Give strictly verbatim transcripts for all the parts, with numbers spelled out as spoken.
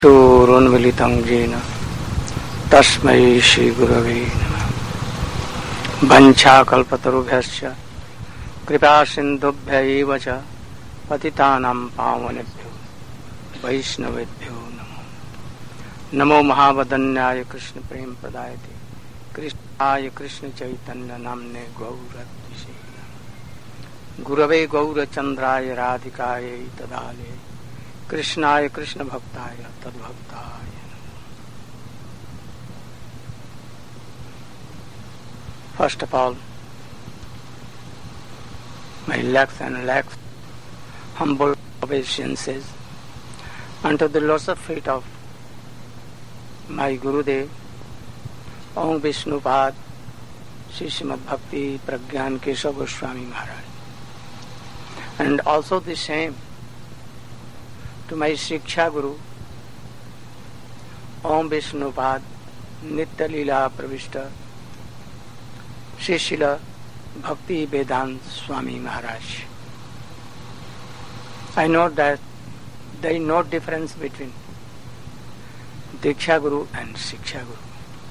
चक्षुरुन्मीलितं येन तस्मै श्रीगुरवे नमः। वञ्चाकल्पतरुभ्यश्च कृपासिन्धुभ्य एव च पतितानां पावनेभ्यो वैष्णवेभ्यो नमो नमो महावदन्याय कृष्ण प्रेम प्रदायते कृष्णाय कृष्ण चैतन्य नाम्ने गौरद्विषे गुरवे गौरचन्द्राय राधिकायै तदालये कृष्णाय Krishna भक्ताय तद्भक्ताय। First of all, my lakhs and lakhs humble obeisances unto the lotus feet of my Gurudev, Om Vishnupad, Sri Srimad Bhakti Pragyan Keshav Goswami Maharaj, and also the same to my Shiksha Guru, Om Vishnupad Nitya Leela Pravishta Sri Srila Bhakti Vedanta Swami Maharaj. I know that there is no difference between Diksha Guru and Shiksha Guru.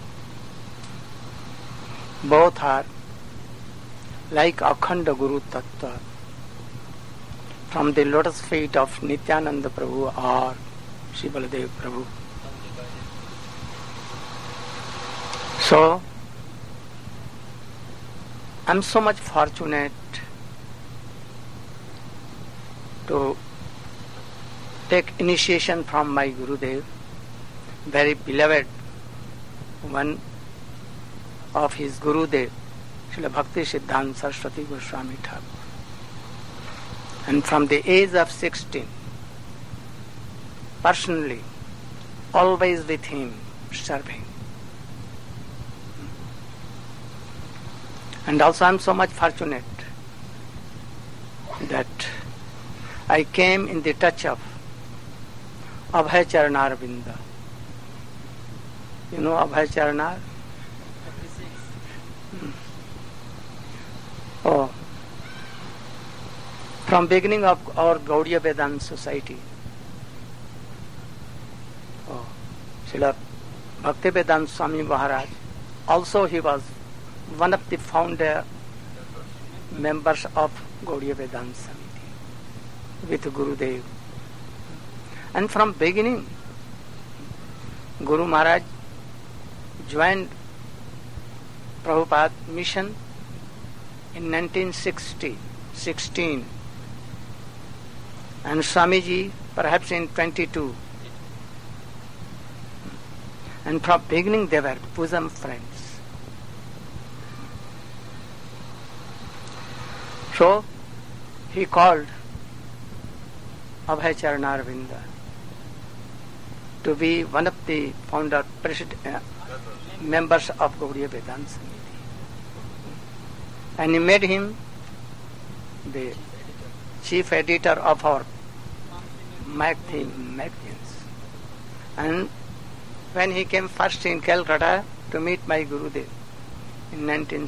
Both are like Akhanda Guru Tattva from the lotus feet of Nityananda Prabhu or Sri Baladev Prabhu. So, I am so much fortunate to take initiation from my Gurudev, very beloved one of his Gurudev, Srila Bhakti Siddhanta Saraswati Goswami Thakur. And from the age of sixteen, personally, always with him, serving. And also I am so much fortunate that I came in the touch of Abhay Charanar Vinda. You know Abhay Charanar? Hmm. Oh. From beginning of our Gaudiya Vedanta Society, oh, Srila Bhakti Vedanta Swami Maharaj, also he was one of the founder members of Gaudiya Vedanta Samiti with Gurudev. And from beginning, Guru Maharaj joined Prabhupada mission in nineteen sixteen. And Swamiji perhaps in twenty-two. And from beginning they were bosom friends. So he called Abhay Charanar Vinda to be one of the founder president, uh, members of Gaudiya Vedanta Samiti. And he made him the chief editor of our magazines. And when he came first in Calcutta to meet my Gurudev in nineteen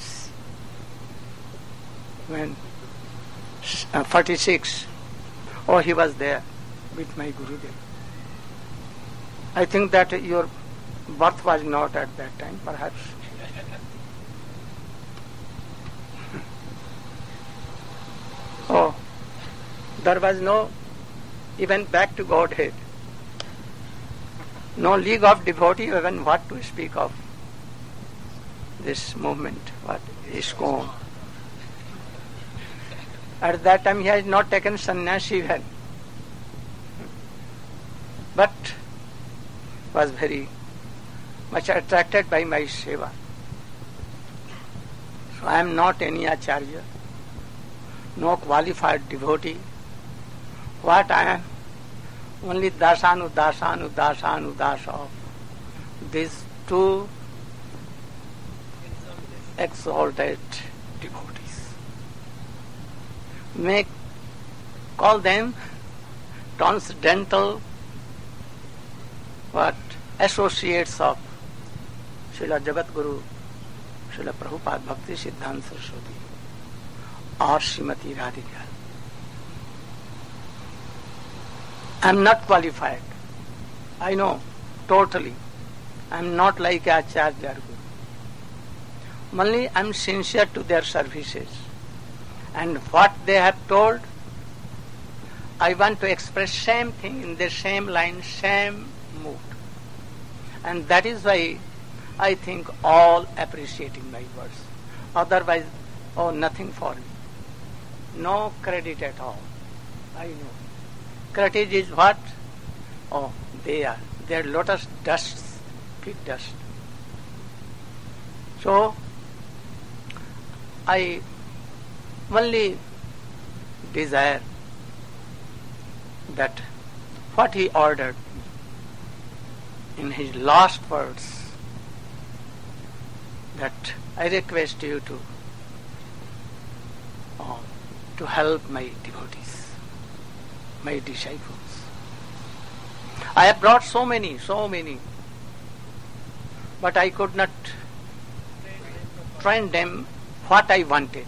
forty-six, oh, he was there with my Gurudev. I think that your birth was not at that time, perhaps. Oh, there was no even back to Godhead, no league of devotee, even what to speak of this movement, what is going. At that time he has not taken sannyas even, but was very much attracted by my seva. So I am not any acharya, no qualified devotee. What I am? Only dasanu, dasanu, dasanu, das of these two exalted devotees. May call them transcendental what associates of Srila Jagat Guru, Srila Prabhupada Bhakti Siddhanta Saraswati or Srimati Radhika. I am not qualified. I know, totally. I'm not like Acharya Guru. Only I'm sincere to their services. And what they have told, I want to express same thing in the same line, same mood. And that is why I think all appreciating my words. Otherwise, oh, nothing for me. No credit at all. I know. Credit is what? Oh, they are. They are lotus dusts, feet dust. So, I only desire that what he ordered in his last words, that I request you to uh, to help my devotees, my disciples. I have brought so many, so many, but I could not train them what I wanted.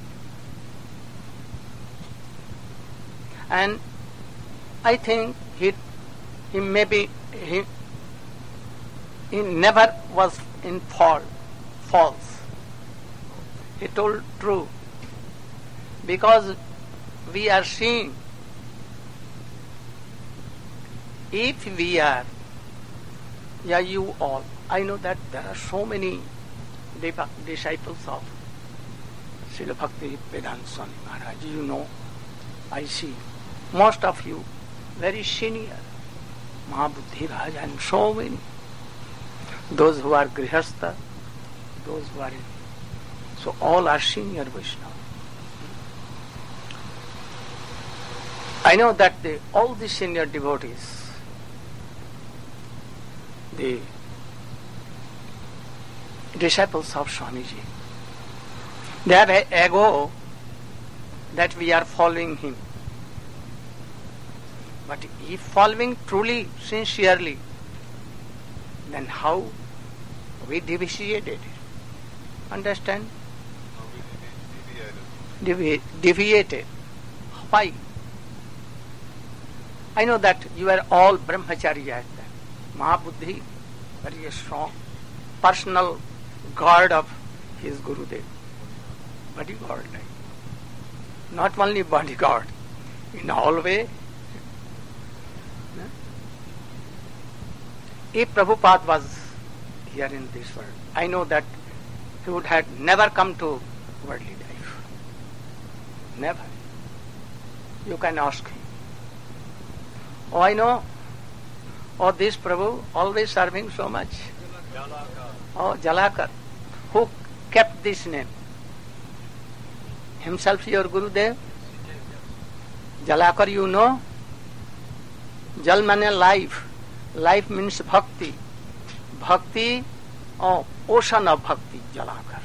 And I think he, he maybe, he, he never was in fault, false. He told true. Because we are seeing, if we are, yeah, you all, I know that there are so many disciples of Srila Bhakti Vedanta Swami Maharaj. You know, I see most of you very senior, Mahabuddhi Raj, and so many. Those who are Grihastha, those who are in. So all are senior Vaishnava. I know that the, all the senior devotees, the disciples of Swamiji, they have an ego that we are following him. But if following truly, sincerely, then how we deviated? Understand? Devi- deviated. Why? I know that you are all brahmachari at that. Mahabuddhi, very strong, personal guard of his Gurudev. Bodyguard, like. Not only bodyguard, in all way. If Prabhupada was here in this world, I know that he would have never come to worldly life. Never. You can ask him. Oh, I know. Oh, this Prabhu always serving so much. Jalakar. Oh, Jalakar. Who kept this name? Himself your Gurudev? Jalakar, you know? Jal means life. Life means bhakti. Bhakti, oh, ocean of bhakti, Jalakar.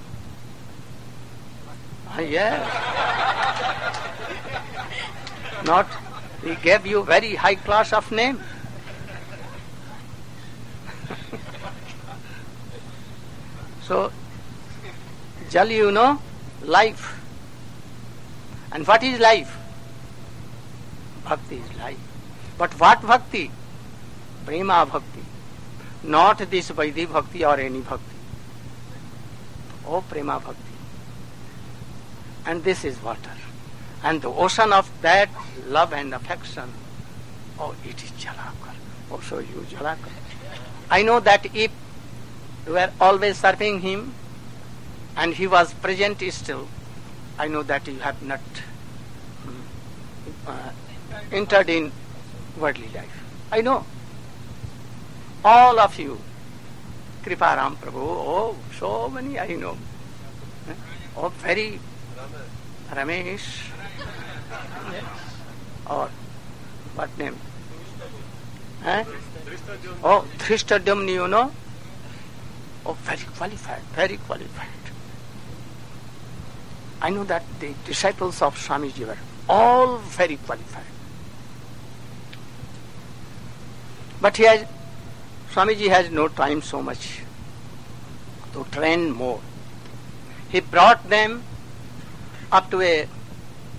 Ah, yes. Not, he gave you very high class of name. So, Jal, you know, life. And what is life? Bhakti is life. But what bhakti? Prema bhakti. Not this Vaidhi bhakti or any bhakti. Oh, prema bhakti. And this is water. And the ocean of that love and affection, oh, it is Jalakar. Also you Jalakar. I know that if you were always serving him and he was present still, I know that you have not uh, entered in worldly life. I know. All of you, Kriparam Prabhu, oh, so many I know. Oh, very Ramesh. Or what name? Eh? Oh, Dhrishtadyumna, you know? Oh, very qualified, very qualified. I know that the disciples of Swamiji were all very qualified. But he has, Swamiji has no time so much to train more. He brought them up to a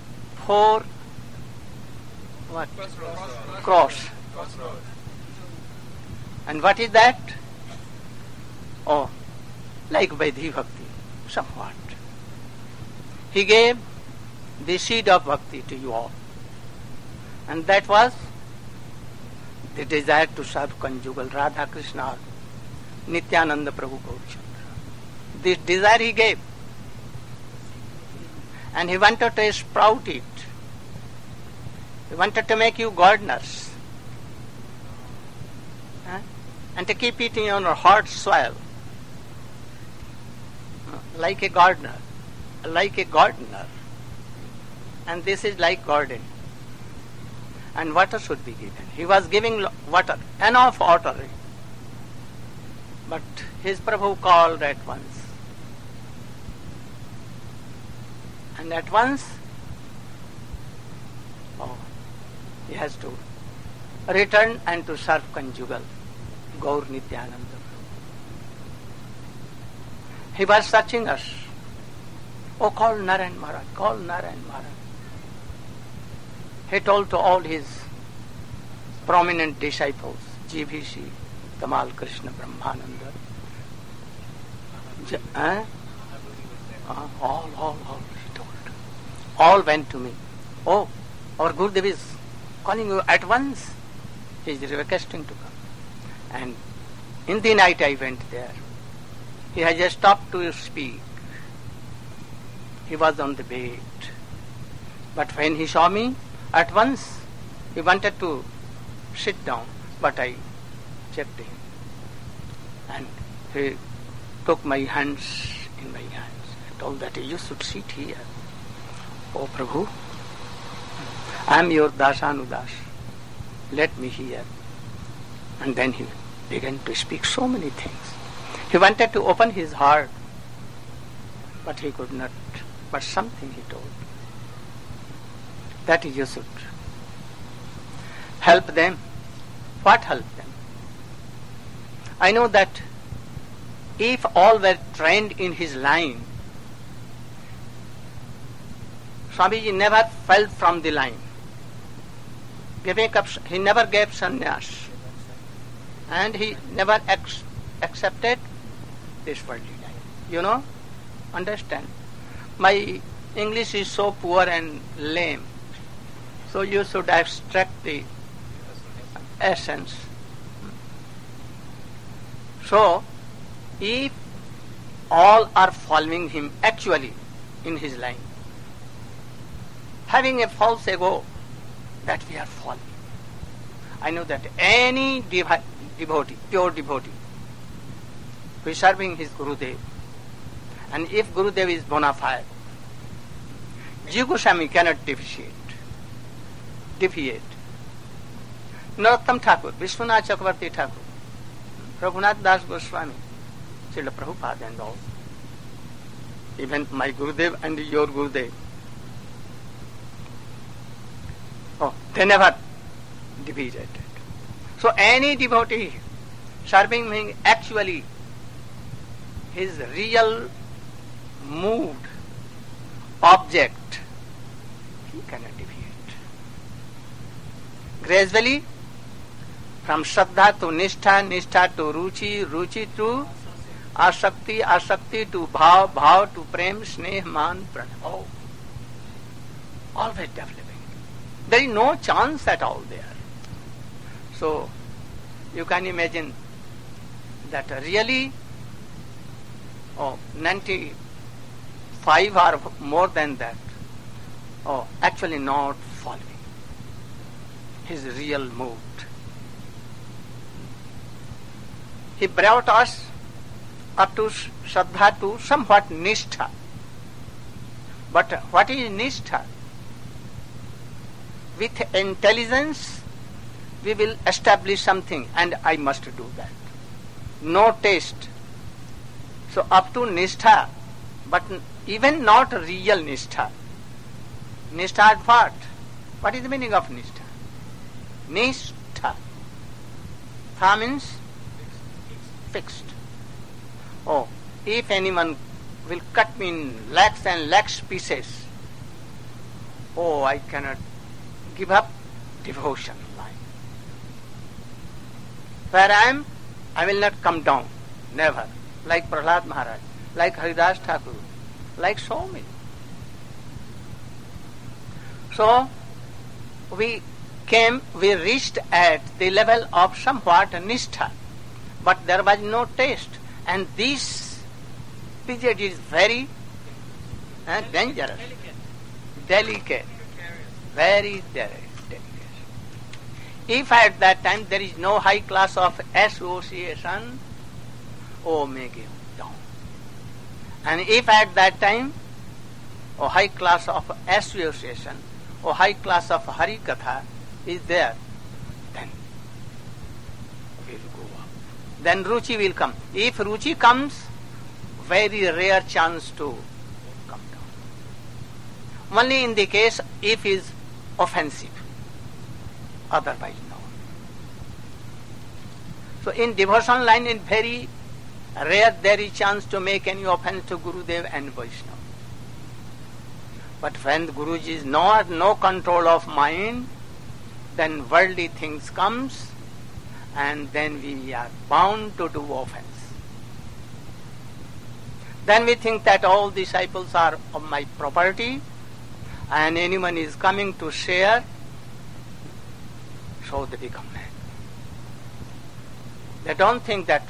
four what? Cross. And what is that? Oh, like Vaidhi Bhakti, somewhat. He gave the seed of bhakti to you all. And that was the desire to serve conjugal Radha Krishna, Nityananda Prabhu Gaurachandra. This desire he gave. And he wanted to sprout it. He wanted to make you gardeners. Huh? And to keep it in your hard soil. Like a gardener. Like a gardener. And this is like garden. And water should be given. He was giving water, enough water. But his Prabhu called at once. And at once, oh, he has to return and to serve conjugal Gaur Nityananda. He was searching us. Oh, call Narayan Maharaj, call Narayan Maharaj. He told to all his prominent disciples, G V C, Tamal Krishna Brahmananda, J- eh? uh, all, all, all, he told. All went to me. Oh, our Gurudev is calling you at once. He is requesting to come. And in the night I went there. He has just stopped to speak. He was on the bed. But when he saw me, at once he wanted to sit down, but I checked him. And he took my hands in my hands. I told that you should sit here. Oh Prabhu, I am your Dasanudas. Let me hear. And then he began to speak so many things. He wanted to open his heart, but he could not. But something he told. That you should help them. What help them? I know that if all were trained in his line, Swamiji never fell from the line. Giving up, he never gave sannyas. And he never ex- accepted this worldly life. You know? Understand? My English is so poor and lame. So you should extract the essence. So, if all are following him actually in his line, having a false ego that we are following, I know that any dev- devotee, pure devotee, who is serving his Gurudev, and if Gurudev is bona fide, Jiva Goswami cannot deviate. deviate. Narottam Thakur, Vishwanath Chakravarti Thakur, Raghunath Das Goswami, Srila Prabhupada and all. Even my Gurudev and your Gurudev. Oh, they never deviated. So any devotee serving him actually his real mood, object, he cannot deviate. Gradually, from Shraddha to Nishtha, Nishtha to Ruchi, Ruchi to Asakti, Asakti to Bhav, Bhav to Prem, Sneh, Man, Pranam. Oh, always developing. There is no chance at all there. So, you can imagine that really, oh, ninety-five or more than that, oh, actually not following his real mood. He brought us up to Shraddha to somewhat Nishtha. But what is Nishtha? With intelligence, we will establish something, and I must do that. No taste. So up to Nishtha, but even not real Nishtha. Nishtha what? What is the meaning of Nishtha? Nishtha. Tha means fixed. Oh, if anyone will cut me in lakhs and lakhs pieces, oh, I cannot give up devotion life. Where I am I will not come down, never. Like Prahlad Maharaj, like Haridas Thakur, like so many. So, we came, we reached at the level of somewhat nishtha, but there was no taste. And this period is very uh, dangerous, delicate, very delicate. If at that time there is no high class of association, oh, may give down. And if at that time, a high class of association, or high class of Hari Katha is there, then we'll go up. Then Ruchi will come. If Ruchi comes, very rare chance to come down. Only in the case if is offensive. Otherwise no. So in devotion line, in very rare there is chance to make any offense to Gurudev and Vaishnava. But when Guruji is not no control of mind, then worldly things comes, and then we are bound to do offense. Then we think that all disciples are of my property, and anyone is coming to share, so they become mad. They don't think that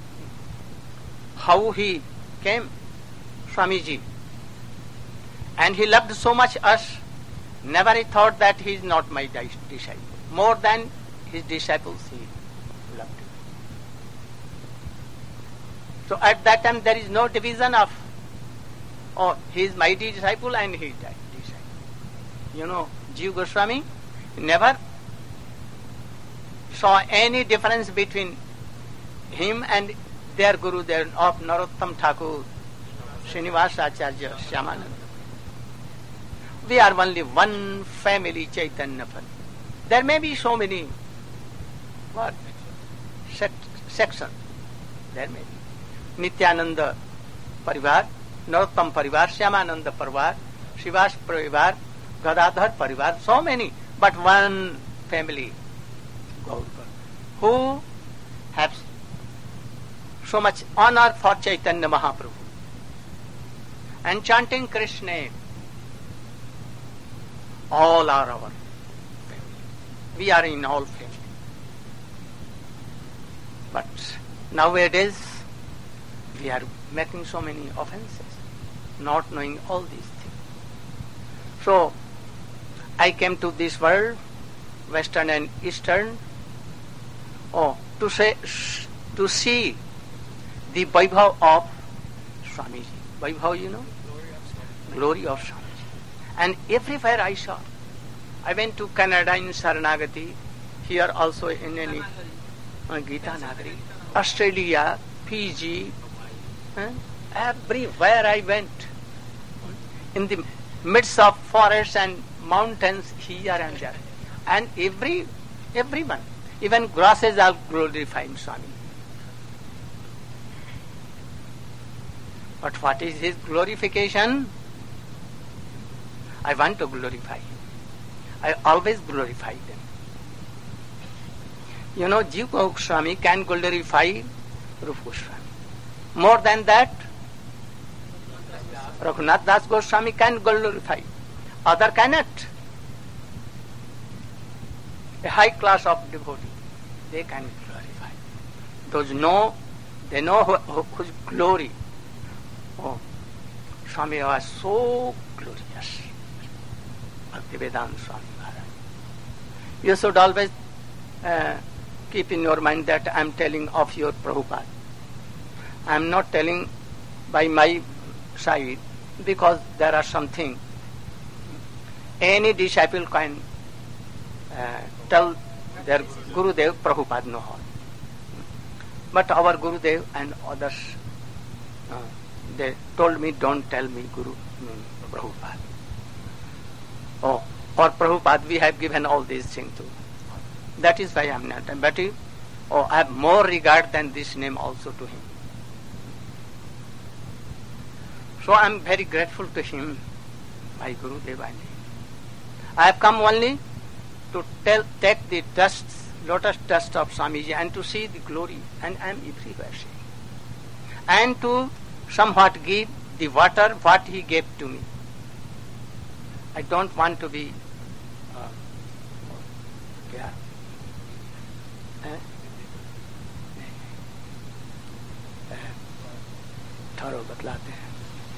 how he came, Swamiji, and he loved so much us, never he thought that he is not my disciple. More than his disciples he loved him. So at that time there is no division of, oh, he is my disciple and he is that disciple. You know, Jiva Goswami never saw any difference between him and their Guru, their of Narottam Thakur, Srinivasa Acharya, Shyamananda. We are only one family, Chaitanya family. There may be so many what sect, sections. There may be Nityananda Parivar, Narottam Parivar, Shyamananda Parivar, Shivas Parivar, Gadadhar Parivar, so many, but one family, Gaur, who have so much honor for Chaitanya Mahaprabhu and chanting Krishna name. All are our family. We are in all family. But nowadays we are making so many offenses, not knowing all these things. So I came to this world, Western and Eastern, oh, to say, to see the Vaibhav of Swamiji. Vaibhav, you know? Glory of Swamiji. And everywhere I saw. I went to Canada in Saranagati, here also in any uh, Gita Nagari, Australia, Fiji, uh, everywhere I went. In the midst of forests and mountains here and there. And every everyone, even grasses are glorifying Swami. But what is his glorification? I want to glorify him. I always glorify them. You know, Jiva Goswami can glorify Rupa Goswami. More than that, Raghunath Das Goswami can glorify. Other cannot. A high class of devotee, they can glorify. Those know, they know whose glory. Oh, Swami was so glorious. Bhaktivedanta Swami Maharaj. You should always uh, keep in your mind that I am telling of your Prabhupada. I am not telling by my side, because there are something any disciple can uh, tell their Gurudev, Prabhupada no how. But our Gurudev and others, uh, they told me, don't tell me Guru, mm, Prabhupada. Oh, for Prabhupada we have given all these things to. That is why I am not. But oh, I have more regard than this name also to him. So I am very grateful to him, my Gurudev. I have come only to tell, take the dust lotus dust of Swamiji and to see the glory, and I am everywhere seeing. And to somewhat give the water what he gave to me. I don't want to be uh, yeah. eh? थोड़ा बतलाते हैं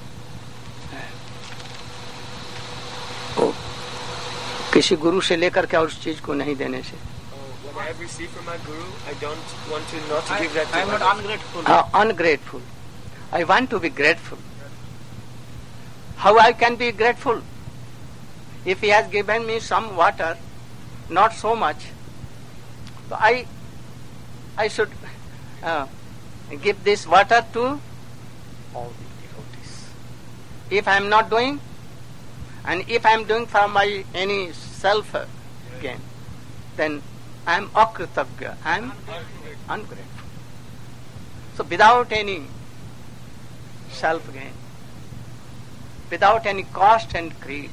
ओ, किसी गुरु से लेकर के उस चीज को नहीं देने से. What I have received from my guru, I don't want to not to I, give that to I am others. not ungrateful. Uh, ungrateful. I want to be grateful. How I can be grateful? If he has given me some water, not so much, I I should uh, give this water to all the devotees. If I am not doing, and if I am doing for my any self gain, then I am akritagya, I am ungrateful. So without any self gain, without any cost and greed,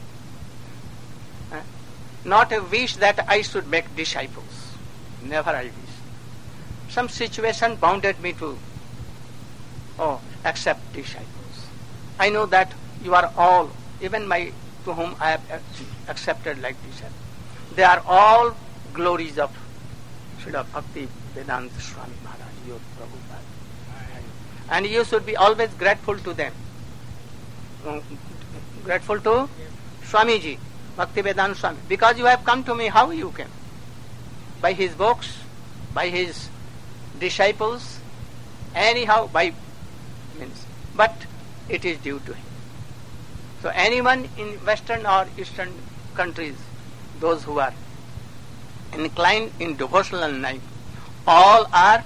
uh, not a wish that I should make disciples, never I wish. Some situation bounded me to oh, accept disciples. I know that you are all, even my to whom I have accepted like disciples, they are all glories of Srila Bhakti Vedanta Swami Maharaj, your Prabhupada. And you should be always grateful to them. Um, grateful to Swamiji, Bhakti Vedanta Swami. Because you have come to me, how you came? By his books, by his disciples, anyhow, by means. But it is due to him. So anyone in Western or Eastern countries, those who are inclined in devotional life, all are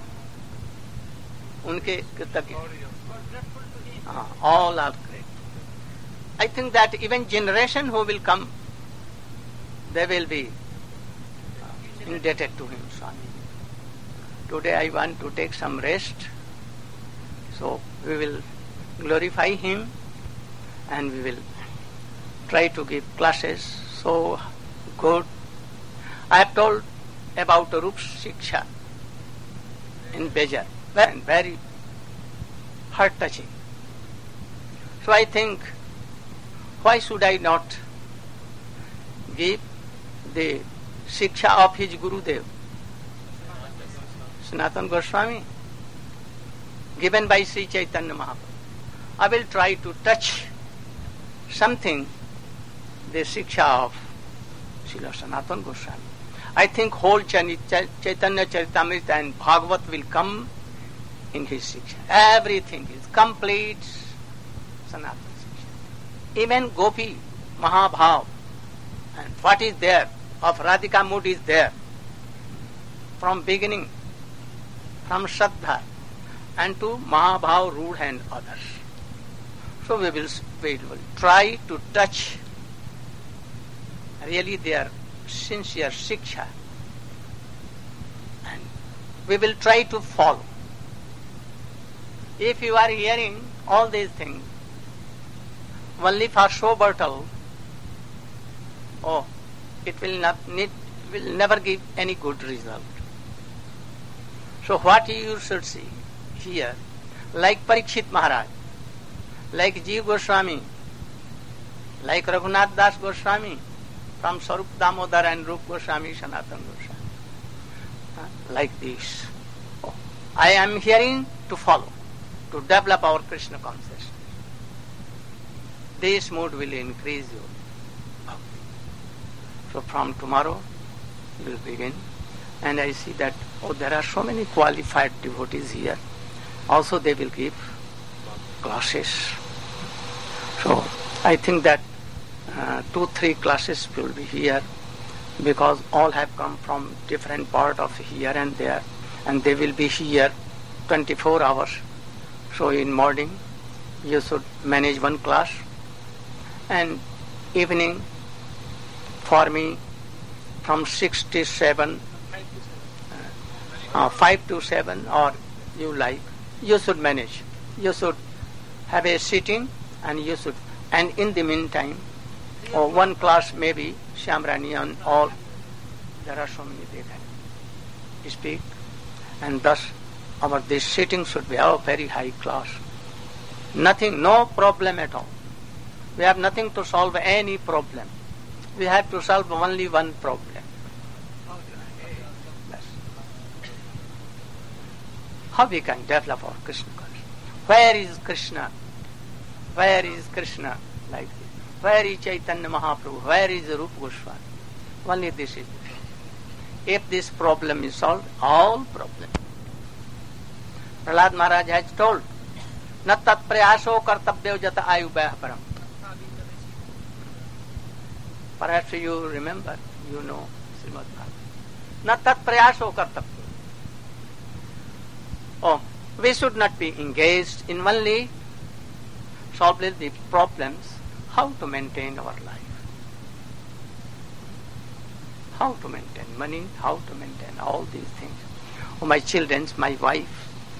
unke कृतज्ञ. Uh, all are great. I think that even generation who will come, they will be uh, indebted to him, Swami. Today I want to take some rest, so we will glorify him and we will try to give classes so good. I have told about Rup Shiksha in Bejar, very, very heart-touching. So I think, why should I not give the Shiksha of his Gurudev, Sanatana Goswami, given by Sri Chaitanya Mahaprabhu? I will try to touch something, the Shiksha of Srila Sanatana Goswami. I think whole Chaitanya Charitamrita and Bhagavat will come in his Shiksha. Everything is complete Sanatana Shiksha. Even Gopi, Mahabhav, and what is there of Radhika mood is there. From beginning, from Shraddha and to Mahabhav, Rudh and others. So we will, we will try to touch really their sincere Shiksha, and we will try to follow. If you are hearing all these things only for show battle, oh, it will not need, will never give any good result. So what you should see here, like Parikshit Maharaj, like Jiva Goswami, like Raghunath Das Goswami, from Sarup Damodar and Rup Goswami, Sanatana Goswami. Uh, like this. Oh, I am hearing to follow, to develop our Krishna consciousness. This mood will increase your bhakti. So from tomorrow we will begin. And I see that, oh, there are so many qualified devotees here. Also they will give classes. So I think that uh, two, three classes will be here, because all have come from different part of here and there, and they will be here twenty-four hours. So in morning you should manage one class, and evening for me from six to seven, uh, five to seven, or you like, you should manage. You should have a sitting, and you should, and in the meantime, or one class maybe Shyamrani and all, there are so many there. speak, and thus our this sitting should be of very high class. Nothing, no problem at all. We have nothing to solve any problem. We have to solve only one problem. Yes. How we can develop our Krishna consciousness? Where is Krishna? Where is Krishna? Like this. Where is Chaitanya Mahaprabhu? Where is Rupa Goswami? Only this is. If this problem is solved, all problem. Prahlad Maharaj has told, "Na tat prayaso kartabhyo jata ayu param." Perhaps you remember, you know Srimad Bhagavatam. Na tat prayaso kartabhyo. Oh, we should not be engaged in only solving the problems, how to maintain our life. How to maintain money, how to maintain all these things. Oh, my children, my wife.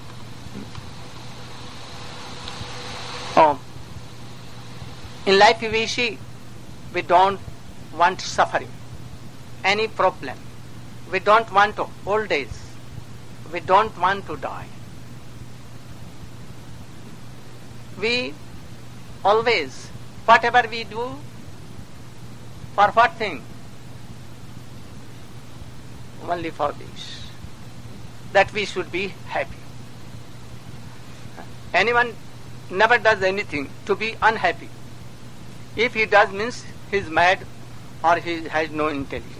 Oh, in life we see, we don't want suffering, any problem. We don't want to old age. We don't want to die. We always, whatever we do, for what thing? Only for this, that we should be happy. Anyone never does anything to be unhappy. If he does, means he is mad or he has no intelligence.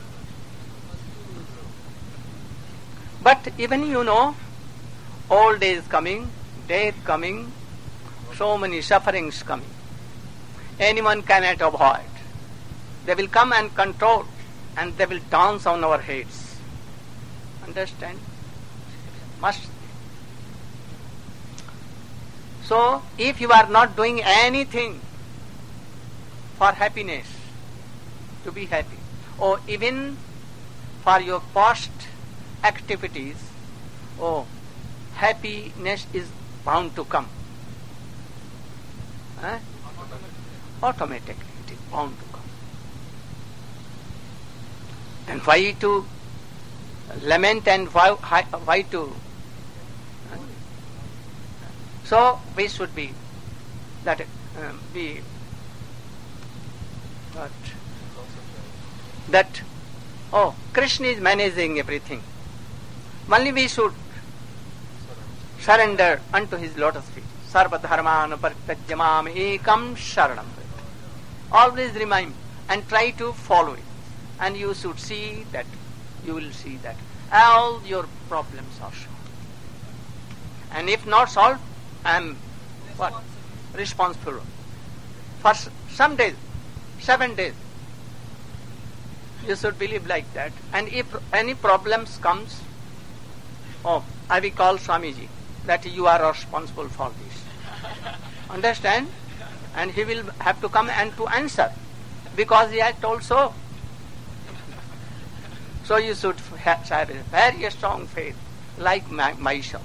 But even you know, old age coming, death coming, so many sufferings coming. Anyone cannot avoid. They will come and control, and they will dance on our heads. Understand? Must. So, if you are not doing anything for happiness, to be happy, or even for your past activities, oh, happiness is bound to come. Huh? Automatically it is bound to come. And why to lament and why, why to... Huh? So we should be, that uh, be, what? That, oh, Krishna is managing everything. Only we should surrender unto his lotus feet. Sarva dharman parityajamam ekam sharanam. Always remind and try to follow it. And you should see that, you will see that all your problems are solved. And if not solved, I am what? Responsible. For some days, seven days, you should believe like that. And if any problems comes, oh, I will call Swamiji that you are responsible for this. Understand? And he will have to come and to answer, because he has told so. So you should have a very strong faith, like my, myself.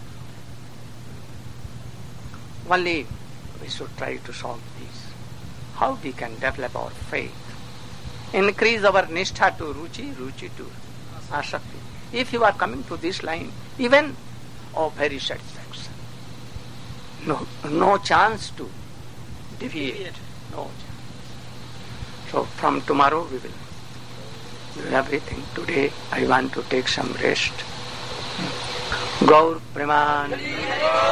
Only we should try to solve this. How we can develop our faith? Increase our nishtha to ruchi, ruchi to asakti. If you are coming to this line, even, oh, very satisfaction. No, no chance to deviate. No chance. So from tomorrow we will do everything. Today I want to take some rest. Gaur Preman.